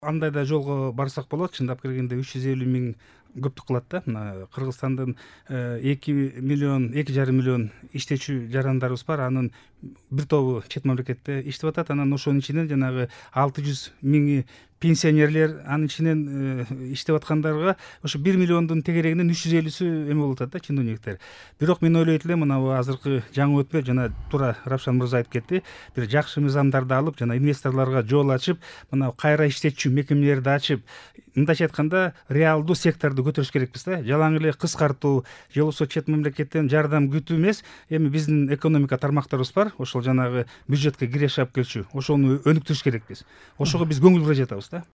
Андай да жолго барсак болот. Чындап келгенде 350 миң көптүк кылат да. Мына Кыргызстандын 2 миллион, 2,5 миллион иштечү жарандарыбыз бар. Анын бир тобу чет мамлекетте иштеп атат. Анан ошонун ичинен жанагы 600 миңи пенсионерлер, анын ичинен иштеп аткандарга ошо 1 миллиондун тегерегинен 350сү эме болуп атат да, чиновниктер. Бирок мен ойлойт элем, мына азыркы жаңы өкмөт жана туура Равшан мырза айтып кетти, бир жакшы мыйзамдарды алып, жана инвесторлорго жол ачып, мына кайра иштетчү мекемелерди ачып, мындайча айтканда реалдуу секторду көтөрүш керекпиз да. Жалаң эле кыскартуу же болбосо чет мамлекеттен жардам күтүү эмес, эми биздин экономика тармактарыбыз бар, ошол жанагы бюджетке киреше алып келчү, ошону өнүктүрүш керекпиз. Ошого биз көңүл бура жатабыз да.